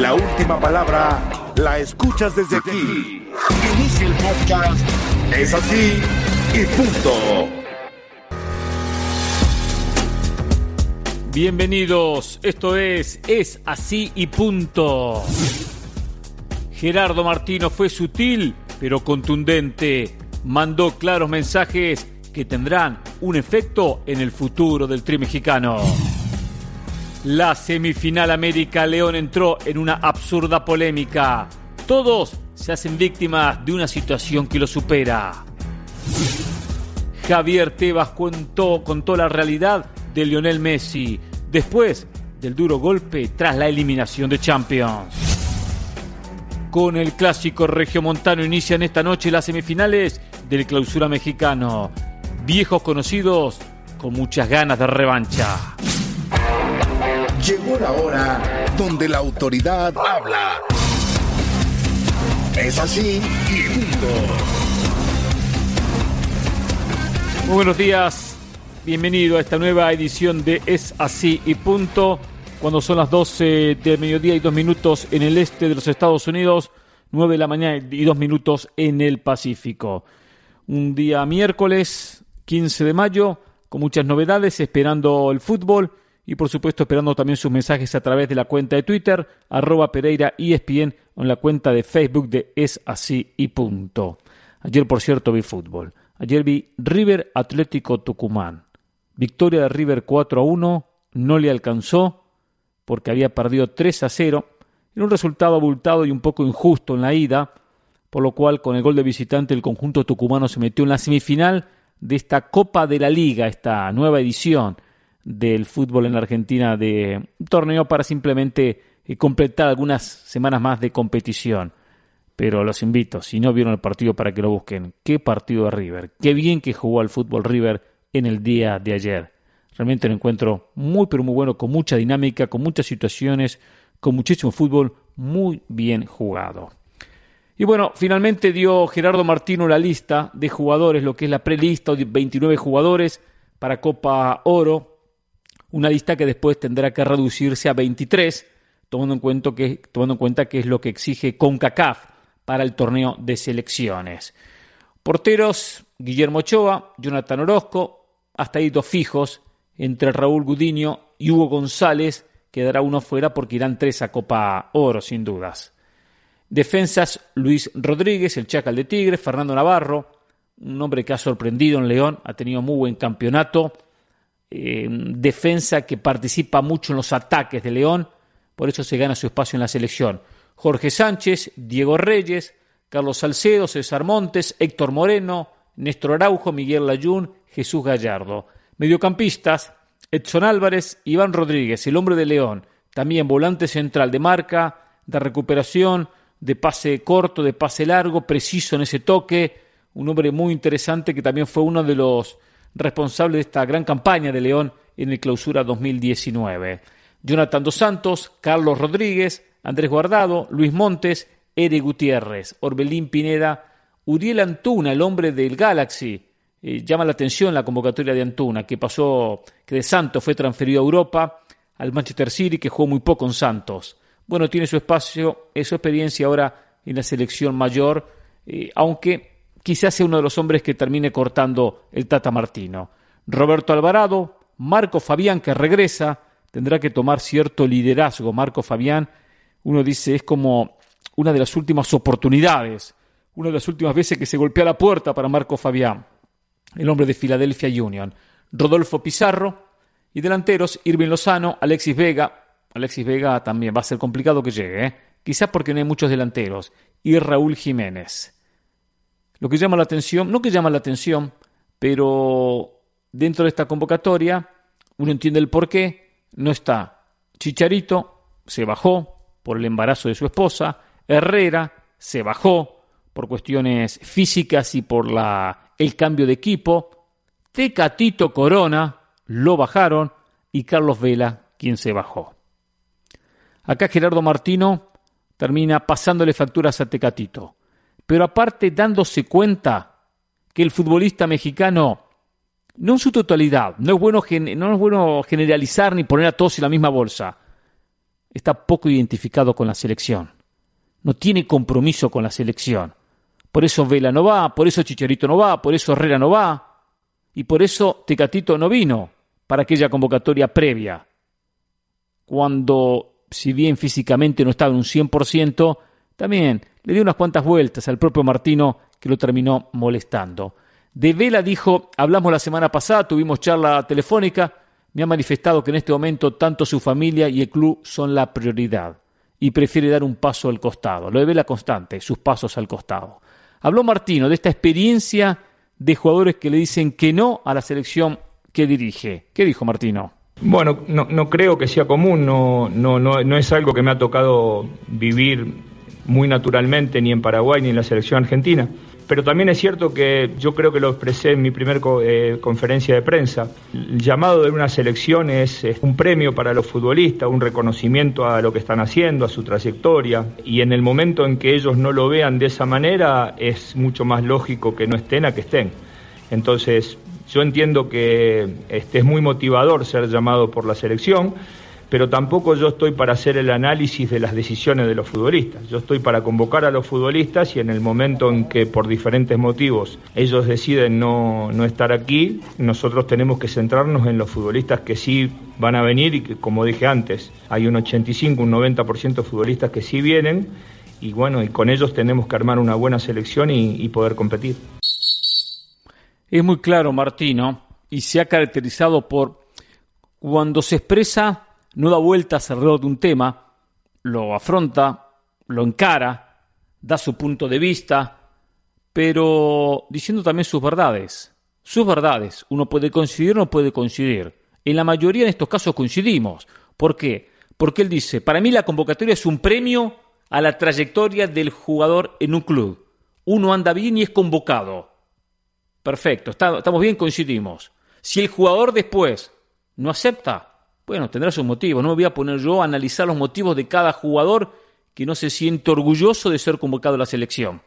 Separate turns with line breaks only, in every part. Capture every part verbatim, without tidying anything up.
La última palabra la escuchas desde aquí. Inicia el podcast. Es así y punto.
Bienvenidos, esto es Es así y punto. Gerardo Martino fue sutil, pero contundente. Mandó claros mensajes que tendrán un efecto en el futuro del tri mexicano. La semifinal América León entró en una absurda polémica. Todos se hacen víctimas de una situación que lo supera. Javier Tebas contó, contó la realidad de Lionel Messi después del duro golpe tras la eliminación de Champions. Con el clásico regiomontano inician esta noche las semifinales del Clausura Mexicano. Viejos conocidos con muchas ganas de revancha.
Llegó la hora donde la autoridad habla. Es así y punto.
Muy buenos días. Bienvenido a esta nueva edición de Es así y punto. Cuando son las doce del mediodía y dos minutos en el este de los Estados Unidos, nueve de la mañana y dos minutos en el Pacífico. Un día miércoles, quince de mayo, con muchas novedades, esperando el fútbol y por supuesto esperando también sus mensajes a través de la cuenta de Twitter, arroba Pereira E S P N, o en la cuenta de Facebook de Es así y punto. Ayer, por cierto, vi fútbol. Ayer vi River Atlético Tucumán. Victoria de River cuatro a uno, no le alcanzó porque había perdido tres a cero, en un resultado abultado y un poco injusto en la ida, por lo cual con el gol de visitante el conjunto tucumano se metió en la semifinal de esta Copa de la Liga, esta nueva edición del fútbol en la Argentina, de un torneo para simplemente eh, completar algunas semanas más de competición. Pero los invito, si no vieron el partido, para que lo busquen. Qué partido de River, qué bien que jugó al fútbol River en el día de ayer. Realmente un encuentro muy pero muy bueno, con mucha dinámica, con muchas situaciones, con muchísimo fútbol, muy bien jugado. Y bueno, finalmente dio Gerardo Martino la lista de jugadores, lo que es la prelista de veintinueve jugadores para Copa Oro, una lista que después tendrá que reducirse a veintitrés, tomando en cuenta que, tomando en cuenta que es lo que exige CONCACAF para el torneo de selecciones. Porteros: Guillermo Ochoa, Jonathan Orozco, hasta ahí dos fijos, entre Raúl Gudiño y Hugo González, quedará uno fuera porque irán tres a Copa Oro, sin dudas. Defensas: Luis Rodríguez, el Chacal de Tigre, Fernando Navarro, un hombre que ha sorprendido en León, ha tenido muy buen campeonato, eh, defensa que participa mucho en los ataques de León, por eso se gana su espacio en la selección. Jorge Sánchez, Diego Reyes, Carlos Salcedo, César Montes, Héctor Moreno, Néstor Araujo, Miguel Layún, Jesús Gallardo. Mediocampistas: Edson Álvarez, Iván Rodríguez, el hombre de León, también volante central de marca, de recuperación, de pase corto, de pase largo, preciso en ese toque, un hombre muy interesante que también fue uno de los responsables de esta gran campaña de León en el Clausura dos mil diecinueve. Jonathan Dos Santos, Carlos Rodríguez, Andrés Guardado, Luis Montes, Ere Gutiérrez, Orbelín Pineda, Uriel Antuna, el hombre del Galaxy. Eh, llama la atención la convocatoria de Antuna, que pasó, que de Santos fue transferido a Europa, al Manchester City, que jugó muy poco en Santos. Bueno, tiene su espacio, su experiencia ahora en la selección mayor, eh, aunque quizás sea uno de los hombres que termine cortando el Tata Martino. Roberto Alvarado, Marco Fabián, que regresa, tendrá que tomar cierto liderazgo. Marco Fabián, uno dice, es como una de las últimas oportunidades, una de las últimas veces que se golpea la puerta para Marco Fabián, el hombre de Philadelphia Union. Rodolfo Pizarro, y delanteros: Irving Lozano, Alexis Vega. Alexis Vega también va a ser complicado que llegue, ¿eh? Quizás porque no hay muchos delanteros, y Raúl Jiménez. Lo que llama la atención, no que llama la atención, pero dentro de esta convocatoria uno entiende el porqué. No está Chicharito, se bajó por el embarazo de su esposa. Herrera se bajó por cuestiones físicas y por la, el cambio de equipo. Tecatito Corona lo bajaron, y Carlos Vela, quien se bajó. Acá Gerardo Martino termina pasándole facturas a Tecatito, pero aparte dándose cuenta que el futbolista mexicano, no en su totalidad, no es bueno, no es bueno generalizar ni poner a todos en la misma bolsa, está poco identificado con la selección. No tiene compromiso con la selección. Por eso Vela no va, por eso Chicharito no va, por eso Herrera no va, y por eso Tecatito no vino para aquella convocatoria previa. Cuando, si bien físicamente no estaba en un cien por ciento, también le dio unas cuantas vueltas al propio Martino que lo terminó molestando. De Vela dijo, hablamos la semana pasada, tuvimos charla telefónica, me ha manifestado que en este momento tanto su familia y el club son la prioridad y prefiere dar un paso al costado. Lo de Vela constante, sus pasos al costado. Habló Martino de esta experiencia de jugadores que le dicen que no a la selección que dirige. ¿Qué dijo Martino?
Bueno, no, no creo que sea común, no, no, no, no es algo que me ha tocado vivir muy naturalmente ni en Paraguay ni en la selección argentina. Pero también es cierto que yo creo que lo expresé en mi primer eh, conferencia de prensa. El llamado de una selección es, es un premio para los futbolistas, un reconocimiento a lo que están haciendo, a su trayectoria. Y en el momento en que ellos no lo vean de esa manera, es mucho más lógico que no estén a que estén. Entonces, yo entiendo que este, es muy motivador ser llamado por la selección, pero tampoco yo estoy para hacer el análisis de las decisiones de los futbolistas. Yo estoy para convocar a los futbolistas y en el momento en que por diferentes motivos ellos deciden no, no estar aquí, nosotros tenemos que centrarnos en los futbolistas que sí van a venir y que, como dije antes, hay un ochenta y cinco, un noventa por ciento de futbolistas que sí vienen y bueno, y con ellos tenemos que armar una buena selección y, y poder competir.
Es muy claro, Martino, y se ha caracterizado por cuando se expresa, no da vueltas alrededor de un tema, lo afronta, lo encara, da su punto de vista, pero diciendo también sus verdades. Sus verdades, uno puede coincidir o no puede coincidir. En la mayoría de estos casos coincidimos. ¿Por qué? Porque él dice, para mí la convocatoria es un premio a la trayectoria del jugador en un club. Uno anda bien y es convocado. Perfecto, está, estamos bien, coincidimos. Si el jugador después no acepta, bueno, tendrá sus motivos. No me voy a poner yo a analizar los motivos de cada jugador que no se siente orgulloso de ser convocado a la selección.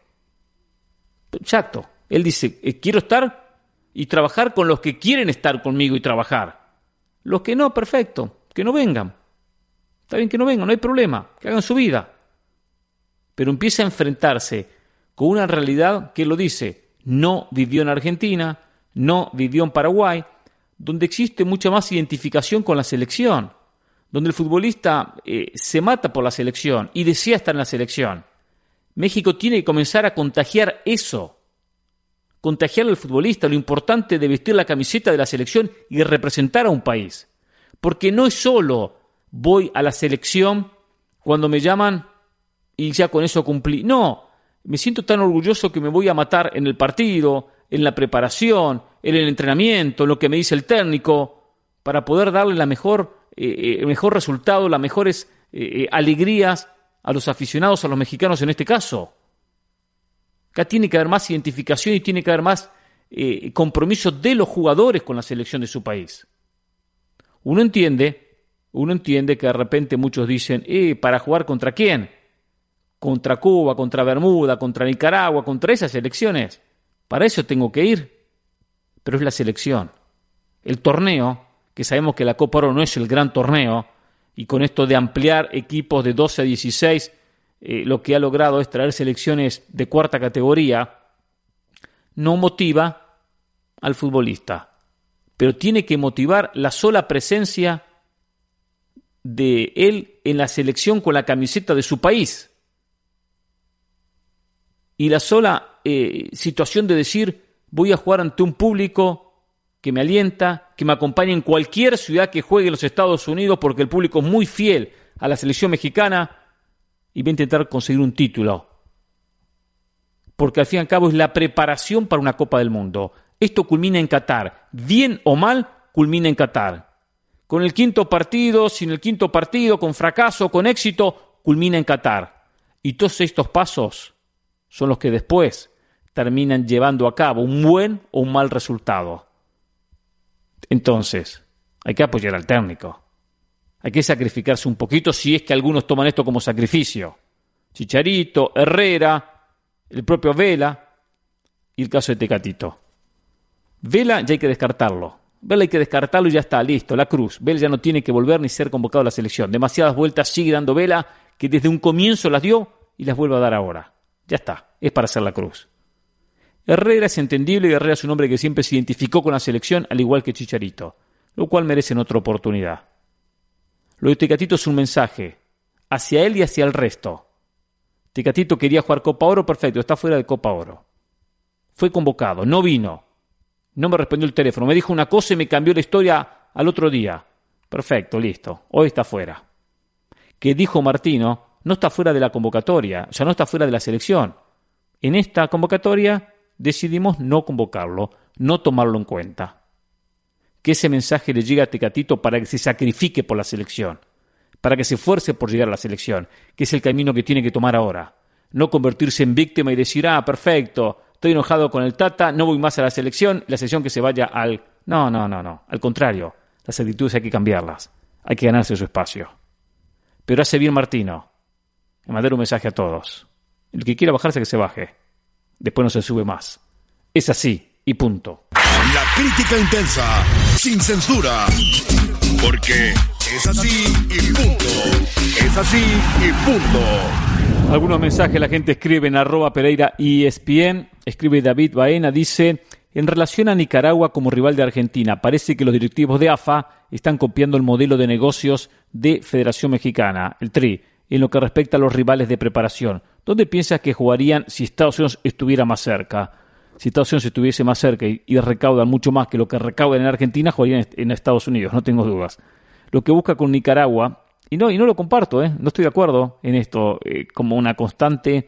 Exacto. Él dice, eh, quiero estar y trabajar con los que quieren estar conmigo y trabajar. Los que no, perfecto, que no vengan. Está bien que no vengan, no hay problema, que hagan su vida. Pero empieza a enfrentarse con una realidad que él lo dice, no vivió en Argentina, no vivió en Paraguay, donde existe mucha más identificación con la selección, donde el futbolista eh, se mata por la selección y desea estar en la selección. México tiene que comenzar a contagiar eso, contagiar al futbolista, lo importante de vestir la camiseta de la selección y representar a un país. Porque no es solo voy a la selección cuando me llaman y ya con eso cumplí. No, me siento tan orgulloso que me voy a matar en el partido, en la preparación, en el entrenamiento, en lo que me dice el técnico, para poder darle la mejor, eh, el mejor resultado, las mejores eh, alegrías a los aficionados, a los mexicanos en este caso. Acá tiene que haber más identificación y tiene que haber más eh, compromiso de los jugadores con la selección de su país. Uno entiende, uno entiende que de repente muchos dicen, eh, ¿para jugar contra quién? Contra Cuba, contra Bermuda, contra Nicaragua, contra esas selecciones. Para eso tengo que ir. Pero es la selección. El torneo, que sabemos que la Copa Oro no es el gran torneo, y con esto de ampliar equipos de doce a dieciséis, eh, lo que ha logrado es traer selecciones de cuarta categoría, no motiva al futbolista. Pero tiene que motivar la sola presencia de él en la selección con la camiseta de su país. Y la sola eh, situación de decir, voy a jugar ante un público que me alienta, que me acompañe en cualquier ciudad que juegue en los Estados Unidos, porque el público es muy fiel a la selección mexicana, y va a intentar conseguir un título. Porque al fin y al cabo es la preparación para una Copa del Mundo. Esto culmina en Qatar. Bien o mal, culmina en Qatar. Con el quinto partido, sin el quinto partido, con fracaso, con éxito, culmina en Qatar. Y todos estos pasos son los que después terminan llevando a cabo un buen o un mal resultado. Entonces, hay que apoyar al técnico. Hay que sacrificarse un poquito si es que algunos toman esto como sacrificio. Chicharito, Herrera, el propio Vela y el caso de Tecatito. Vela ya hay que descartarlo. Vela hay que descartarlo y ya está, listo, la cruz. Vela ya no tiene que volver ni ser convocado a la selección. Demasiadas vueltas sigue dando Vela, que desde un comienzo las dio y las vuelve a dar ahora. Ya está, es para hacer la cruz. Herrera es entendible y Herrera es un hombre que siempre se identificó con la selección, al igual que Chicharito, lo cual merecen otra oportunidad. Lo de Tecatito es un mensaje hacia él y hacia el resto. Tecatito quería jugar Copa Oro, perfecto, está fuera de Copa Oro. Fue convocado, no vino. No me respondió el teléfono, me dijo una cosa y me cambió la historia al otro día. Perfecto, listo, hoy está fuera. Que dijo Martino, no está fuera de la convocatoria, o sea, no está fuera de la selección. En esta convocatoria decidimos no convocarlo, no tomarlo en cuenta. Que ese mensaje le llegue a Tecatito para que se sacrifique por la selección, para que se esfuerce por llegar a la selección, que es el camino que tiene que tomar ahora. No convertirse en víctima y decir, ah, perfecto, estoy enojado con el Tata, no voy más a la selección, la selección que se vaya al... No, no, no, no, al contrario, las actitudes hay que cambiarlas, hay que ganarse su espacio. Pero hace bien Martino en mandar un mensaje a todos. El que quiera bajarse, que se baje. Después no se sube más. Es así, y punto.
La crítica intensa, sin censura, porque es así y punto. Es así y punto.
Algunos mensajes la gente escribe en arroba Pereira E S P N. Escribe David Baena, dice: en relación a Nicaragua como rival de Argentina, parece que los directivos de A F A están copiando el modelo de negocios de Federación Mexicana, el T R I, en lo que respecta a los rivales de preparación. ¿Dónde piensas que jugarían si Estados Unidos estuviera más cerca? Si Estados Unidos estuviese más cerca y, y recaudan mucho más que lo que recaudan en Argentina, jugarían en Estados Unidos, no tengo dudas. Lo que busca con Nicaragua, y no, y no lo comparto, ¿eh? No estoy de acuerdo en esto, eh, como una constante,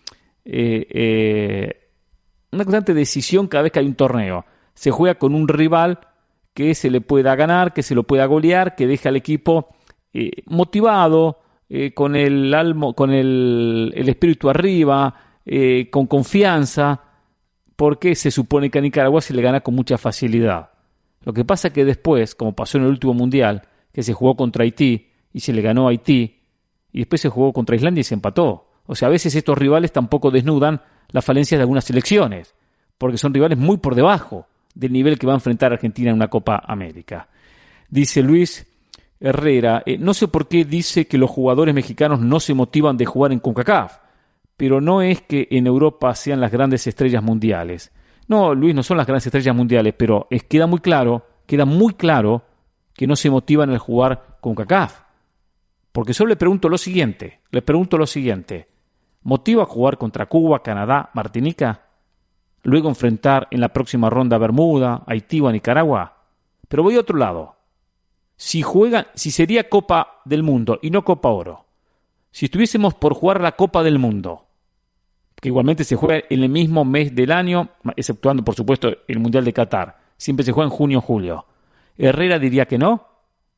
eh, eh, una constante decisión cada vez que hay un torneo. Se juega con un rival que se le pueda ganar, que se lo pueda golear, que deje al equipo eh, motivado, eh, con el almo, con el, el espíritu arriba, eh, con confianza, porque se supone que a Nicaragua se le gana con mucha facilidad. Lo que pasa es que después, como pasó en el último Mundial, que se jugó contra Haití y se le ganó a Haití, y después se jugó contra Islandia y se empató. O sea, a veces estos rivales tampoco desnudan las falencias de algunas selecciones, porque son rivales muy por debajo del nivel que va a enfrentar Argentina en una Copa América. Dice Luis Herrera, eh, no sé por qué dice que los jugadores mexicanos no se motivan de jugar en CONCACAF, pero no es que en Europa sean las grandes estrellas mundiales. No, Luis, no son las grandes estrellas mundiales, pero es, queda muy claro, queda muy claro que no se motivan al jugar CONCACAF. Porque solo le pregunto lo siguiente, le pregunto lo siguiente, ¿motiva a jugar contra Cuba, Canadá, Martinica? Luego enfrentar en la próxima ronda a Bermuda, Haití o a Nicaragua. Pero voy a otro lado. Si juegan, si sería Copa del Mundo y no Copa Oro, si estuviésemos por jugar la Copa del Mundo, que igualmente se juega en el mismo mes del año, exceptuando por supuesto el Mundial de Qatar, siempre se juega en junio o julio, Herrera diría que no,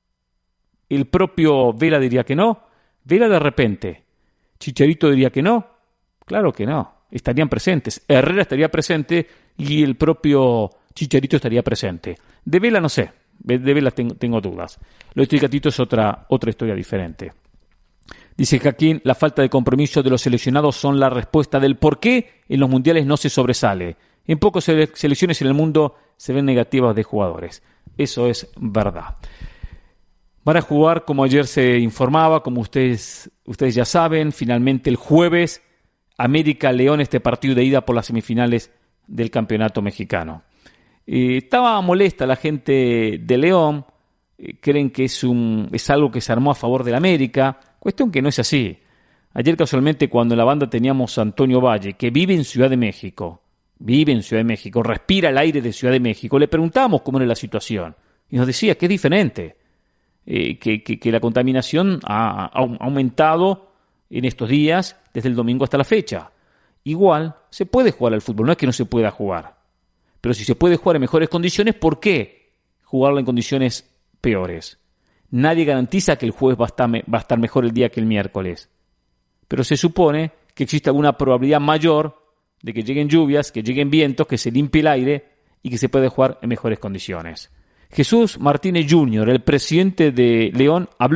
el propio Vela diría que no, Vela de repente, Chicharito diría que no, claro que no, estarían presentes, Herrera estaría presente y el propio Chicharito estaría presente. De Vela no sé, de Vela tengo, tengo dudas. Lo de Tecatito es otra, otra historia diferente. Dice Jaquín, la falta de compromiso de los seleccionados son la respuesta del por qué en los mundiales no se sobresale. En pocas selecciones en el mundo se ven negativas de jugadores. Eso es verdad. Van a jugar, como ayer se informaba, como ustedes, ustedes ya saben, finalmente el jueves, América-León, este partido de ida por las semifinales del campeonato mexicano. Eh, estaba molesta la gente de León, eh, creen que es, un, es algo que se armó a favor del América, cuestión que no es así. Ayer casualmente cuando en la banda teníamos a Antonio Valle, que vive en Ciudad de México, vive en Ciudad de México, respira el aire de Ciudad de México, le preguntábamos cómo era la situación y nos decía que es diferente, eh, que, que, que la contaminación ha, ha aumentado en estos días desde el domingo hasta la fecha. Igual se puede jugar al fútbol, no es que no se pueda jugar, pero si se puede jugar en mejores condiciones, ¿por qué jugarlo en condiciones peores? Nadie garantiza que el jueves va a estar, va a estar mejor el día que el miércoles, pero se supone que existe alguna probabilidad mayor de que lleguen lluvias, que lleguen vientos, que se limpie el aire y que se puede jugar en mejores condiciones. Jesús Martínez junior, el presidente de León, habló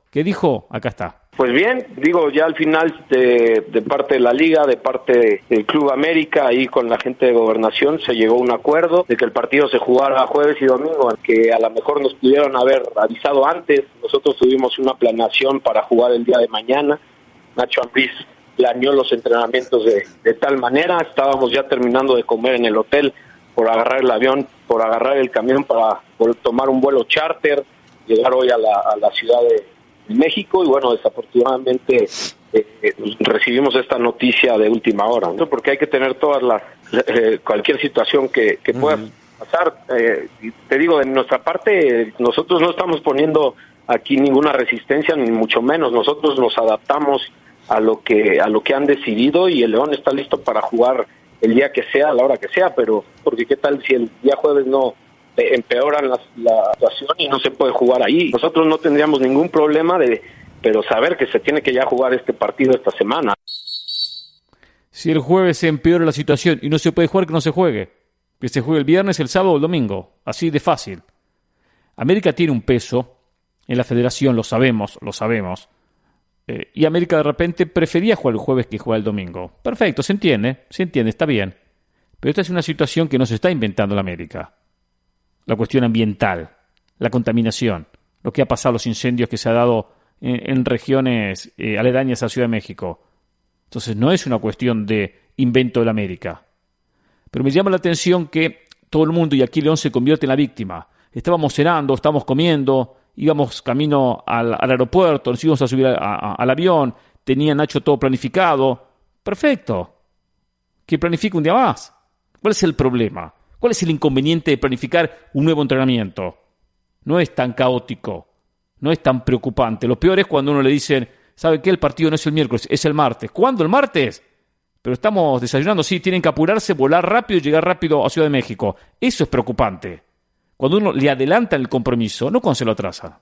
¿Qué dijo? Acá está.
Pues bien, digo, ya al final de, de parte de la Liga, de parte del Club América, ahí con la gente de Gobernación se llegó a un acuerdo de que el partido se jugara jueves y domingo, que a lo mejor nos pudieron haber avisado antes. Nosotros tuvimos una planeación para jugar el día de mañana. Nacho Ambriz planeó los entrenamientos de, de tal manera, estábamos ya terminando de comer en el hotel por agarrar el avión, por agarrar el camión para por tomar un vuelo charter, llegar hoy a la, a la ciudad de México, y bueno, desafortunadamente eh, recibimos esta noticia de última hora, ¿no? Porque hay que tener todas las, eh, cualquier situación que, que pueda uh-huh. pasar. Eh, y te digo, de nuestra parte, nosotros no estamos poniendo aquí ninguna resistencia, ni mucho menos. Nosotros nos adaptamos a lo que a lo que han decidido, y el León está listo para jugar el día que sea, a la hora que sea, pero porque qué tal si el día jueves no empeoran la, la situación y no se puede jugar ahí. Nosotros no tendríamos ningún problema de, pero saber que se tiene que ya jugar este partido esta semana.
Si el jueves se empeora la situación y no se puede jugar, que no se juegue. Que se juegue el viernes, el sábado o el domingo. Así de fácil. América tiene un peso en la federación, lo sabemos, lo sabemos. Eh, y América de repente prefería jugar el jueves que jugar el domingo. Perfecto, se entiende, se entiende, está bien. Pero esta es una situación que no se está inventando la América. La cuestión ambiental, la contaminación, lo que ha pasado, los incendios que se ha dado en, en regiones eh, aledañas a Ciudad de México. Entonces no es una cuestión de invento de la América. Pero me llama la atención que todo el mundo, y aquí León se convierte en la víctima. Estábamos cenando, estábamos comiendo, íbamos camino al, al aeropuerto, nos íbamos a subir a, a, al avión, tenía Nacho todo planificado. Perfecto. Que planifique un día más. ¿Cuál es el problema? ¿Cuál es el inconveniente de planificar un nuevo entrenamiento? No es tan caótico, no es tan preocupante. Lo peor es cuando uno le dicen, ¿sabe qué? El partido no es el miércoles, es el martes. ¿Cuándo? ¿El martes? Pero estamos desayunando, sí, tienen que apurarse, volar rápido y llegar rápido a Ciudad de México. Eso es preocupante. Cuando uno le adelanta el compromiso, no cuando se lo atrasa.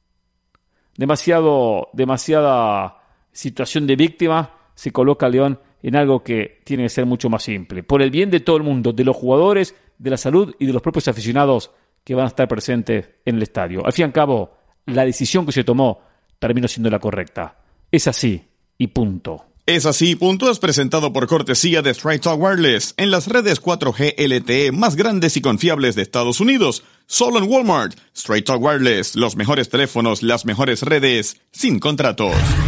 Demasiado, demasiada situación de víctima se coloca a León en algo que tiene que ser mucho más simple. Por el bien de todo el mundo, de los jugadores, de la salud y de los propios aficionados que van a estar presentes en el estadio. Al fin y al cabo, la decisión que se tomó terminó siendo la correcta. Es así y punto.
Es así y punto es presentado por cortesía de Straight Talk Wireless en las redes cuatro G L T E más grandes y confiables de Estados Unidos. Solo en Walmart. Straight Talk Wireless, los mejores teléfonos, las mejores redes, sin contratos.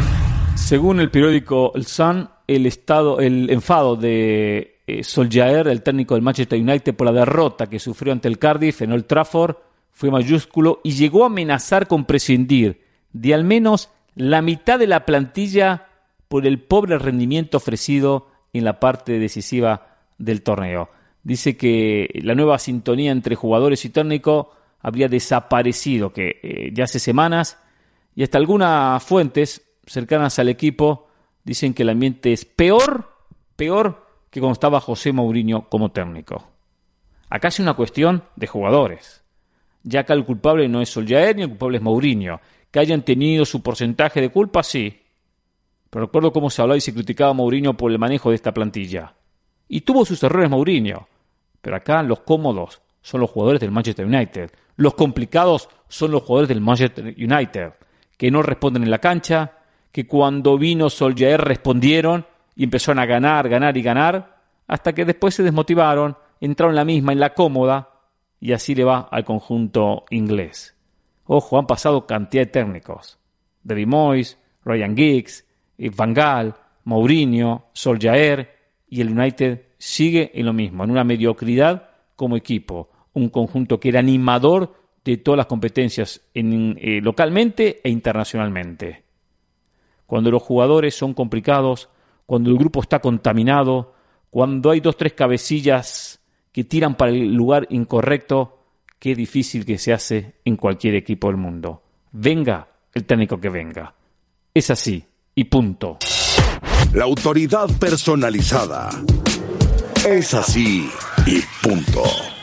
Según el periódico El Sun, el estado, el enfado de eh, Solskjaer, el técnico del Manchester United, por la derrota que sufrió ante el Cardiff en Old Trafford fue mayúsculo y llegó a amenazar con prescindir de al menos la mitad de la plantilla por el pobre rendimiento ofrecido en la parte decisiva del torneo. Dice que la nueva sintonía entre jugadores y técnico habría desaparecido, que eh, ya hace semanas, y hasta algunas fuentes cercanas al equipo dicen que el ambiente es peor, peor que cuando estaba José Mourinho como técnico. Acá es una cuestión de jugadores. Ya acá el culpable no es Solskjaer ni el culpable es Mourinho. Que hayan tenido su porcentaje de culpa, sí. Pero recuerdo cómo se hablaba y se criticaba a Mourinho por el manejo de esta plantilla. Y tuvo sus errores Mourinho. Pero acá los cómodos son los jugadores del Manchester United. Los complicados son los jugadores del Manchester United, que no responden en la cancha, que cuando vino Solskjaer respondieron y empezaron a ganar, ganar y ganar, hasta que después se desmotivaron, entraron en la misma, en la cómoda, y así le va al conjunto inglés. Ojo, han pasado cantidad de técnicos. David Moyes, Ryan Giggs, Van Gaal, Mourinho, Solskjaer, y el United sigue en lo mismo, en una mediocridad como equipo. Un conjunto que era animador de todas las competencias en, eh, localmente e internacionalmente. Cuando los jugadores son complicados, cuando el grupo está contaminado, cuando hay dos, tres cabecillas que tiran para el lugar incorrecto, qué difícil que se hace en cualquier equipo del mundo. Venga el técnico que venga. Es así y punto.
La autoridad personalizada. Es así y punto.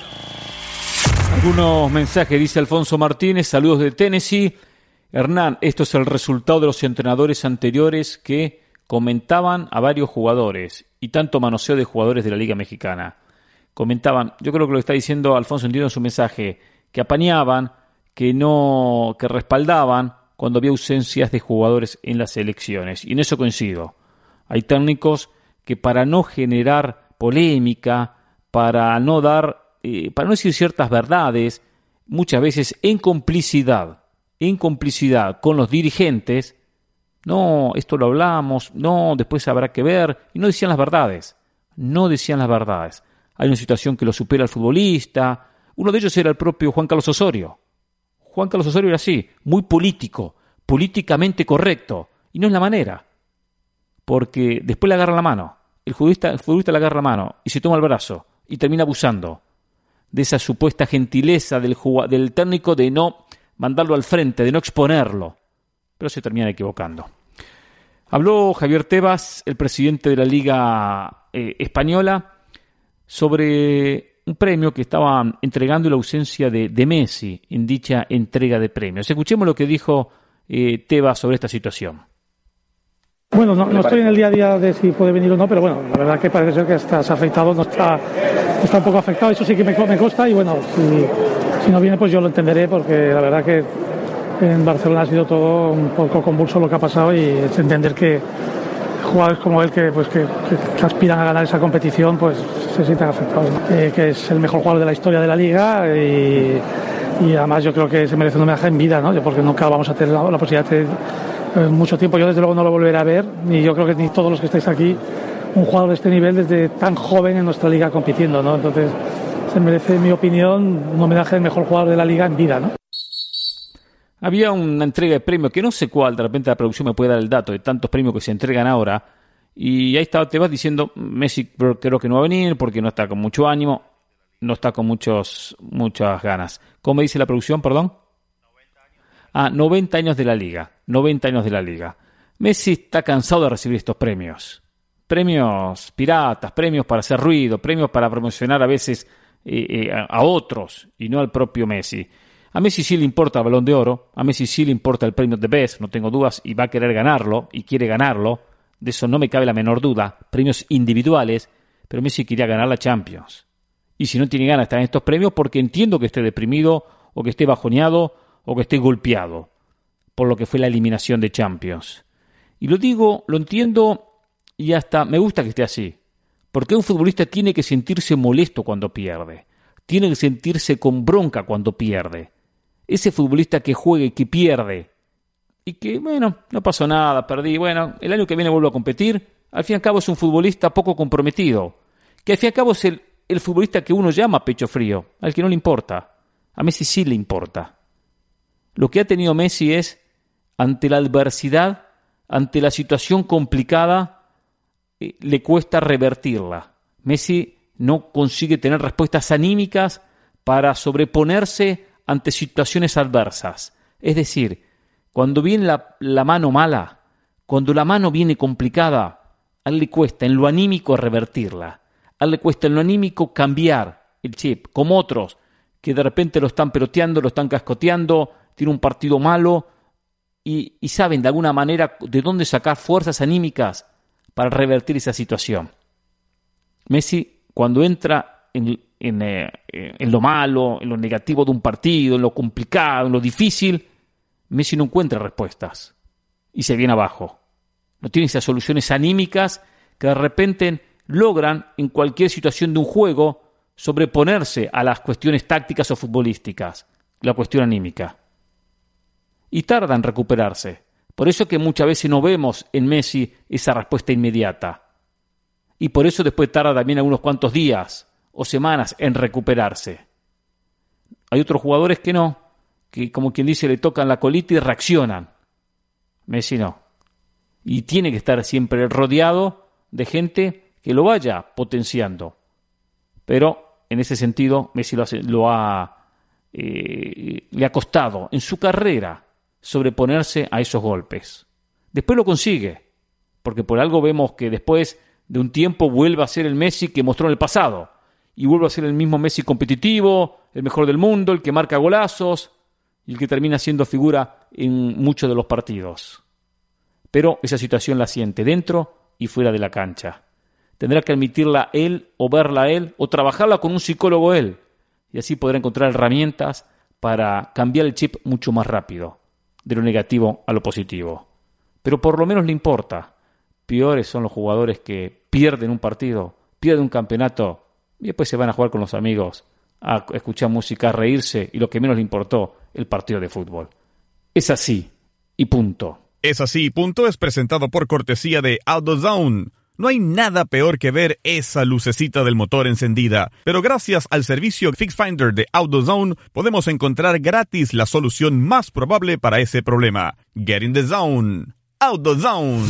Algunos mensajes, dice Alfonso Martínez, saludos de Tennessee. Hernán, esto es el resultado de los entrenadores anteriores que comentaban a varios jugadores y tanto manoseo de jugadores de la Liga Mexicana. Comentaban, yo creo que lo que está diciendo Alfonso, entiendo en su mensaje, que apañaban, que no, que respaldaban cuando había ausencias de jugadores en las selecciones. Y en eso coincido. Hay técnicos que para no generar polémica, para no dar, eh, para no decir ciertas verdades, muchas veces en complicidad, en complicidad con los dirigentes, no, esto lo hablamos, no, después habrá que ver, y no decían las verdades, no decían las verdades. Hay una situación que lo supera el futbolista, uno de ellos era el propio Juan Carlos Osorio. Juan Carlos Osorio era así, muy político, políticamente correcto, y no es la manera, porque después le agarra la mano, el futbolista, el futbolista le agarra la mano y se toma el brazo y termina abusando de esa supuesta gentileza del, del técnico de no mandarlo al frente, de no exponerlo, pero se termina equivocando. Habló Javier Tebas, el presidente de la Liga eh, Española, sobre un premio que estaban entregando y la ausencia de, de Messi en dicha entrega de premios. Escuchemos lo que dijo eh, Tebas sobre esta situación.
Bueno, no, no estoy en el día a día de si puede venir o no, pero bueno, la verdad que parece ser que estás afectado, no está, está un poco afectado, eso sí que me, me consta y bueno, si, si no viene pues yo lo entenderé porque la verdad que en Barcelona ha sido todo un poco convulso lo que ha pasado y es entender que jugadores como él que, pues, que, que, que aspiran a ganar esa competición pues se sientan afectados, ¿no? eh, que es el mejor jugador de la historia de la Liga y, y además yo creo que se merece un homenaje en vida, ¿no? Porque nunca vamos a tener la, la posibilidad de mucho tiempo, yo desde luego no lo volveré a ver, ni yo creo que ni todos los que estáis aquí, un jugador de este nivel desde tan joven en nuestra liga compitiendo, ¿no? Entonces se merece, en mi opinión, un homenaje al mejor jugador de la liga en vida, ¿no?
Había una entrega de premios, que no sé cuál, de repente la producción me puede dar el dato de tantos premios que se entregan ahora, y ahí está, te vas diciendo, Messi creo que no va a venir porque no está con mucho ánimo, no está con muchos muchas ganas. ¿Cómo dice la producción, perdón? Ah, noventa años de la Liga, noventa años de la Liga. Messi está cansado de recibir estos premios. Premios piratas, premios para hacer ruido, premios para promocionar a veces eh, eh, a, a otros y no al propio Messi. A Messi sí le importa el Balón de Oro, a Messi sí le importa el premio de Best, no tengo dudas, y va a querer ganarlo, y quiere ganarlo, de eso no me cabe la menor duda, premios individuales, pero Messi quería ganar la Champions. Y si no tiene ganas de estar en estos premios, porque entiendo que esté deprimido, o que esté bajoneado, o que esté golpeado por lo que fue la eliminación de Champions. Y lo digo, lo entiendo y hasta me gusta que esté así, porque un futbolista tiene que sentirse molesto cuando pierde, tiene que sentirse con bronca cuando pierde. Ese futbolista que juegue y que pierde y que, bueno, no pasó nada, perdí, bueno, el año que viene vuelvo a competir, al fin y al cabo es un futbolista poco comprometido, que al fin y al cabo es el, el futbolista que uno llama pecho frío, al que no le importa. A Messi sí le importa. Lo que ha tenido Messi es, ante la adversidad, ante la situación complicada, eh, le cuesta revertirla. Messi no consigue tener respuestas anímicas para sobreponerse ante situaciones adversas. Es decir, cuando viene la, la mano mala, cuando la mano viene complicada, a él le cuesta en lo anímico revertirla. A él le cuesta en lo anímico cambiar el chip, como otros que de repente lo están peloteando, lo están cascoteando, tiene un partido malo y, y saben de alguna manera de dónde sacar fuerzas anímicas para revertir esa situación. Messi, cuando entra en, en, eh, en lo malo, en lo negativo de un partido, en lo complicado, en lo difícil, Messi no encuentra respuestas y se viene abajo. No tiene esas soluciones anímicas que de repente logran en cualquier situación de un juego sobreponerse a las cuestiones tácticas o futbolísticas, la cuestión anímica. Y tarda en recuperarse. Por eso que muchas veces no vemos en Messi esa respuesta inmediata. Y por eso después tarda también unos cuantos días o semanas en recuperarse. Hay otros jugadores que no, que como quien dice le tocan la colita y reaccionan. Messi no. Y tiene que estar siempre rodeado de gente que lo vaya potenciando. Pero en ese sentido Messi lo, hace, lo ha, eh, le ha costado en su carrera sobreponerse a esos golpes. Después lo consigue, porque por algo vemos que después de un tiempo vuelve a ser el Messi que mostró en el pasado, y vuelve a ser el mismo Messi competitivo, el mejor del mundo, el que marca golazos, y el que termina siendo figura en muchos de los partidos. Pero esa situación la siente dentro y fuera de la cancha. Tendrá que admitirla él, o verla él, o trabajarla con un psicólogo él, y así podrá encontrar herramientas para cambiar el chip mucho más rápido. de lo negativo a lo positivo. Pero por lo menos le importa. Peores son los jugadores que pierden un partido, pierden un campeonato y después se van a jugar con los amigos, a escuchar música, a reírse y lo que menos le importó, el partido de fútbol. Es así y punto.
Es así y punto es presentado por cortesía de AutoZone. No hay nada peor que ver esa lucecita del motor encendida, pero gracias al servicio Fix Finder de AutoZone podemos encontrar gratis la solución más probable para ese problema. Get in the zone. AutoZone.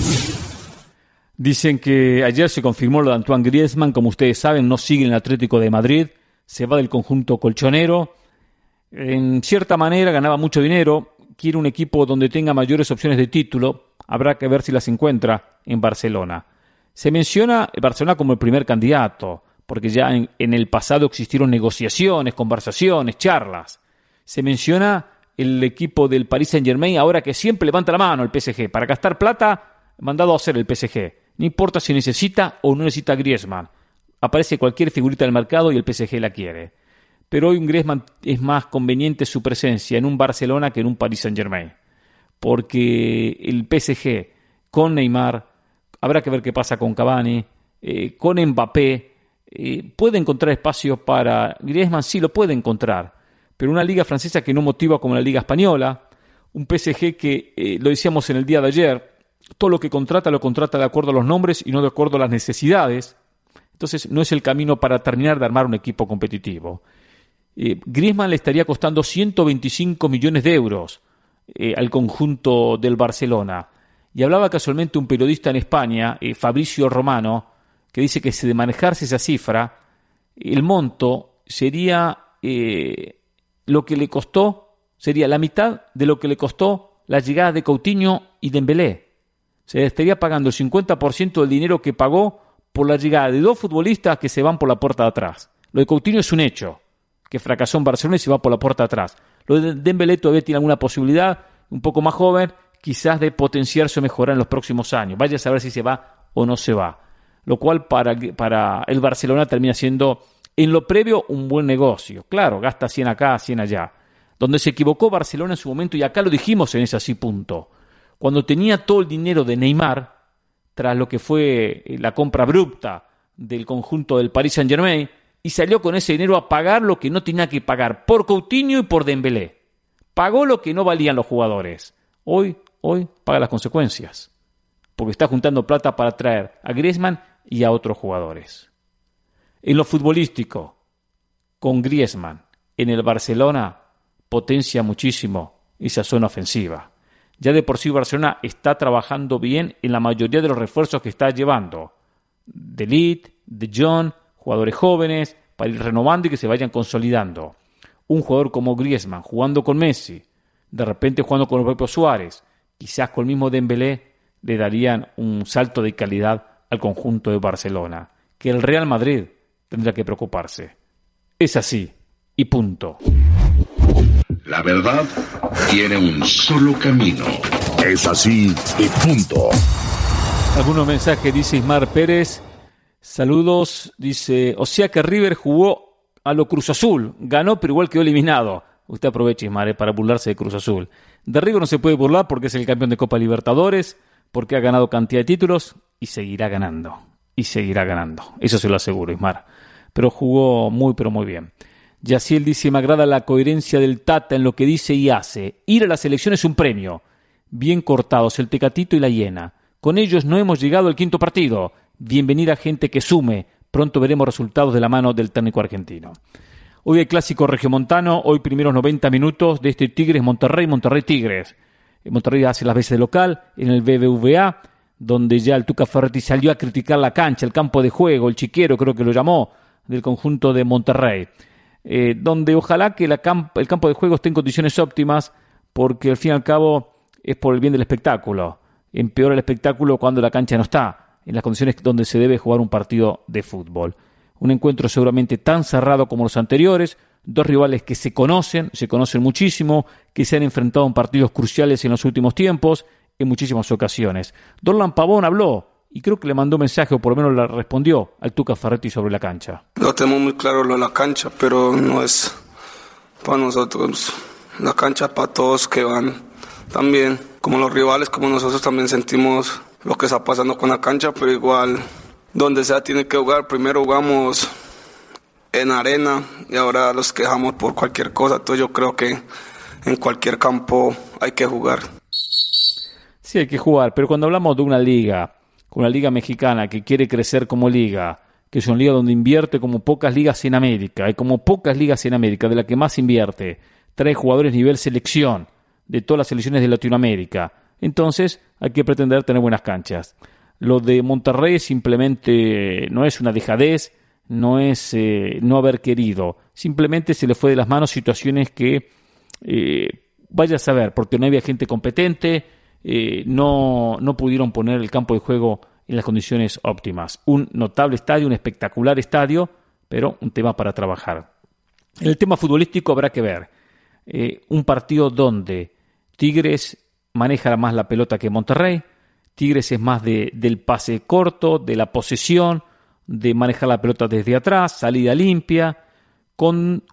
Dicen que ayer se confirmó lo de Antoine Griezmann, como ustedes saben, no sigue en el Atlético de Madrid, se va del conjunto colchonero. En cierta manera ganaba mucho dinero, quiere un equipo donde tenga mayores opciones de título, habrá que ver si las encuentra en Barcelona. Se menciona el Barcelona como el primer candidato, porque ya en, en el pasado existieron negociaciones, conversaciones, charlas. Se menciona el equipo del Paris Saint-Germain, ahora que siempre levanta la mano el P S G. Para gastar plata, mandado a hacer el P S G. No importa si necesita o no necesita Griezmann. Aparece cualquier figurita del mercado y el P S G la quiere. Pero hoy un Griezmann es más conveniente su presencia en un Barcelona que en un Paris Saint-Germain. Porque el P S G con Neymar, habrá que ver qué pasa con Cavani, eh, con Mbappé, eh, puede encontrar espacio para Griezmann, sí lo puede encontrar, pero una liga francesa que no motiva como la liga española, un P S G que, eh, lo decíamos en el día de ayer, todo lo que contrata lo contrata de acuerdo a los nombres y no de acuerdo a las necesidades, entonces no es el camino para terminar de armar un equipo competitivo. Eh, Griezmann le estaría costando ciento veinticinco millones de euros eh, al conjunto del Barcelona. Y hablaba casualmente un periodista en España, eh, Fabricio Romano, que dice que si de manejarse esa cifra, el monto sería eh, lo que le costó, sería la mitad de lo que le costó la llegada de Coutinho y Dembélé. Se estaría pagando el cincuenta por ciento del dinero que pagó por la llegada de dos futbolistas que se van por la puerta de atrás. Lo de Coutinho es un hecho, que fracasó en Barcelona y se va por la puerta de atrás. Lo de Dembélé todavía tiene alguna posibilidad, un poco más joven, quizás de potenciarse o mejorar en los próximos años. Vaya a saber si se va o no se va. Lo cual para, para el Barcelona termina siendo, en lo previo, un buen negocio. Claro, gasta cien acá, cien allá. Donde se equivocó Barcelona en su momento, y acá lo dijimos en ese así punto, cuando tenía todo el dinero de Neymar, tras lo que fue la compra abrupta del conjunto del Paris Saint-Germain, y salió con ese dinero a pagar lo que no tenía que pagar por Coutinho y por Dembélé. Pagó lo que no valían los jugadores. Hoy Hoy paga las consecuencias, porque está juntando plata para traer a Griezmann y a otros jugadores. En lo futbolístico, con Griezmann en el Barcelona, potencia muchísimo esa zona ofensiva. Ya de por sí Barcelona está trabajando bien en la mayoría de los refuerzos que está llevando. De Ligt, De Jong, jugadores jóvenes, para ir renovando y que se vayan consolidando. Un jugador como Griezmann jugando con Messi, de repente jugando con el propio Suárez, quizás con el mismo Dembélé, le darían un salto de calidad al conjunto de Barcelona, que el Real Madrid tendrá que preocuparse. Es así, y punto.
La verdad tiene un solo camino. Es así, y punto.
Algunos mensajes, dice Ismar Pérez. Saludos, dice, o sea que River jugó a lo Cruz Azul, ganó pero igual quedó eliminado. Usted aproveche, Ismar, eh, para burlarse de Cruz Azul. De River no se puede burlar porque es el campeón de Copa Libertadores, porque ha ganado cantidad de títulos y seguirá ganando. Y seguirá ganando. Eso se lo aseguro, Ismar. Pero jugó muy, pero muy bien. Yaciel dice, me agrada la coherencia del Tata en lo que dice y hace. Ir a la selección es un premio. Bien cortados el Tecatito y la Hiena. Con ellos no hemos llegado al quinto partido. Bienvenida gente que sume. Pronto veremos resultados de la mano del técnico argentino. Hoy el clásico regiomontano, hoy primeros noventa minutos de este Tigres Monterrey, Monterrey Tigres. Monterrey hace las veces de local en el B B V A, donde ya el Tuca Ferretti salió a criticar la cancha, el campo de juego, el chiquero creo que lo llamó, del conjunto de Monterrey. Eh, donde ojalá que la camp- el campo de juego esté en condiciones óptimas, porque al fin y al cabo es por el bien del espectáculo. Empeora el espectáculo cuando la cancha no está, en las condiciones donde se debe jugar un partido de fútbol. Un encuentro seguramente tan cerrado como los anteriores, dos rivales que se conocen, se conocen muchísimo, que se han enfrentado en partidos cruciales en los últimos tiempos, en muchísimas ocasiones. Dorlan Pavón habló, y creo que le mandó un mensaje, o por lo menos le respondió al Tuca Ferretti sobre la cancha.
Lo tenemos muy claro lo de la cancha, pero no es para nosotros. La cancha es para todos que van también, como los rivales, como nosotros también sentimos lo que está pasando con la cancha, pero igual, donde sea tiene que jugar. Primero jugamos en arena y ahora los quejamos por cualquier cosa. Entonces yo creo que en cualquier campo hay que jugar.
Sí, hay que jugar, pero cuando hablamos de una liga, una liga mexicana que quiere crecer como liga, que es una liga donde invierte como pocas ligas en América, hay como pocas ligas en América, de la que más invierte, trae jugadores nivel selección de todas las selecciones de Latinoamérica, entonces hay que pretender tener buenas canchas. Lo de Monterrey simplemente no es una dejadez, no es eh, no haber querido, simplemente se le fue de las manos situaciones que eh, vaya a saber, porque no había gente competente, eh, no, no pudieron poner el campo de juego en las condiciones óptimas. Un notable estadio, un espectacular estadio, pero un tema para trabajar. En el tema futbolístico habrá que ver eh, un partido donde Tigres maneja más la pelota que Monterrey. Tigres es más de, del pase corto, de la posesión, de manejar la pelota desde atrás, salida limpia, con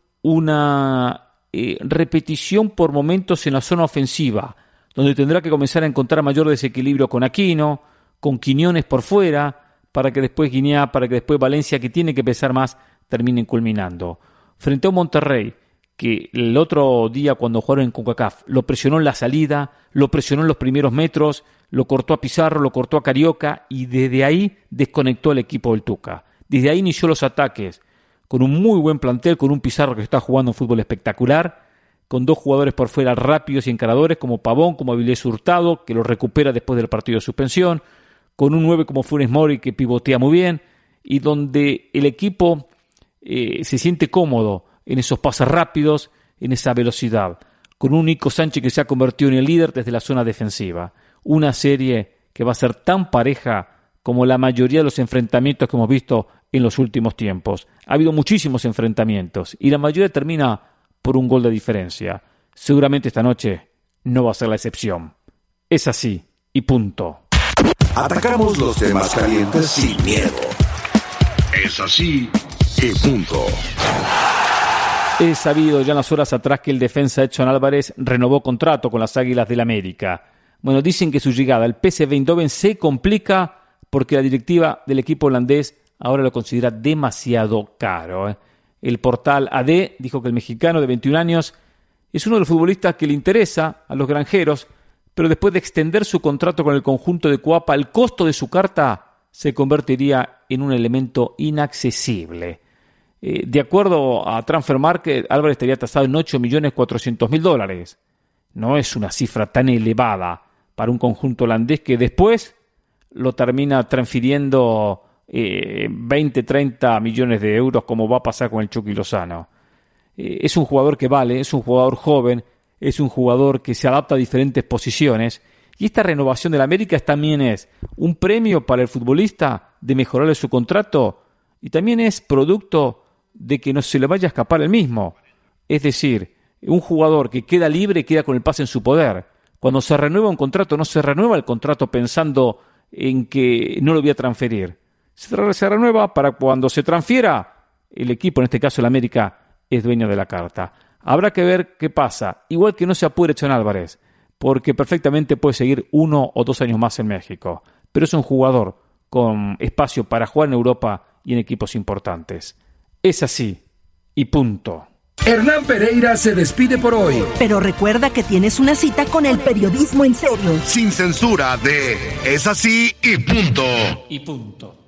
una eh, repetición por momentos en la zona ofensiva, donde tendrá que comenzar a encontrar mayor desequilibrio con Aquino, con Quiñones por fuera, para que después Guiñá, para que después Valencia, que tiene que pesar más, terminen culminando. Frente a un Monterrey, que el otro día cuando jugaron en CONCACAF, lo presionó en la salida, lo presionó en los primeros metros, lo cortó a Pizarro, lo cortó a Carioca, y desde ahí desconectó al equipo del Tuca. Desde ahí inició los ataques, con un muy buen plantel, con un Pizarro que está jugando un fútbol espectacular, con dos jugadores por fuera rápidos y encaradores, como Pavón, como Avilés Hurtado, que lo recupera después del partido de suspensión, con un nueve como Funes Mori, que pivotea muy bien, y donde el equipo eh, se siente cómodo en esos pases rápidos, en esa velocidad, con un Nico Sánchez que se ha convertido en el líder desde la zona defensiva. Una serie que va a ser tan pareja como la mayoría de los enfrentamientos que hemos visto en los últimos tiempos. Ha habido muchísimos enfrentamientos y la mayoría termina por un gol de diferencia. Seguramente esta noche no va a ser la excepción. Es así y punto.
Atacamos los temas calientes sin miedo. Es así y punto.
He sabido ya en las horas atrás que el defensa Edson Álvarez renovó contrato con las Águilas del América. Bueno, dicen que su llegada al P S V Eindhoven se complica porque la directiva del equipo holandés ahora lo considera demasiado caro. El portal A D dijo que el mexicano de veintiún años es uno de los futbolistas que le interesa a los granjeros, pero después de extender su contrato con el conjunto de Coapa, el costo de su carta se convertiría en un elemento inaccesible. Eh, de acuerdo a Transfer Market, Álvarez estaría tasado en ocho millones cuatrocientos mil dólares. No es una cifra tan elevada para un conjunto holandés que después lo termina transfiriendo eh, veinte, treinta millones de euros, como va a pasar con el Chucky Lozano. Eh, es un jugador que vale, es un jugador joven, es un jugador que se adapta a diferentes posiciones, y esta renovación del América también es un premio para el futbolista de mejorarle su contrato, y también es producto de que no se le vaya a escapar el mismo. Es decir, un jugador que queda libre queda con el pase en su poder. Cuando se renueva un contrato, no se renueva el contrato pensando en que no lo voy a transferir. Se, se renueva para cuando se transfiera, el equipo, en este caso el América, es dueño de la carta. Habrá que ver qué pasa. Igual que no se apure Edson Álvarez, porque perfectamente puede seguir uno o dos años más en México. Pero es un jugador con espacio para jugar en Europa y en equipos importantes. Es así, y punto.
Hernán Pereira se despide por hoy.
Pero recuerda que tienes una cita con el periodismo en serio.
Sin censura de Es así y punto.
Y punto.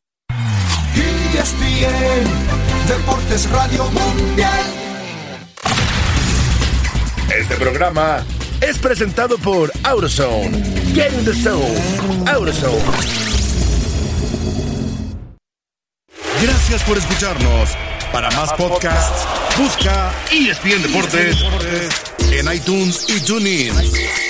E S P N Deportes Radio Mundial.
Este programa es presentado por AutoZone. Get in the zone. AutoZone. Gracias por escucharnos. Para más podcasts, busca E S P N Deportes en iTunes y TuneIn.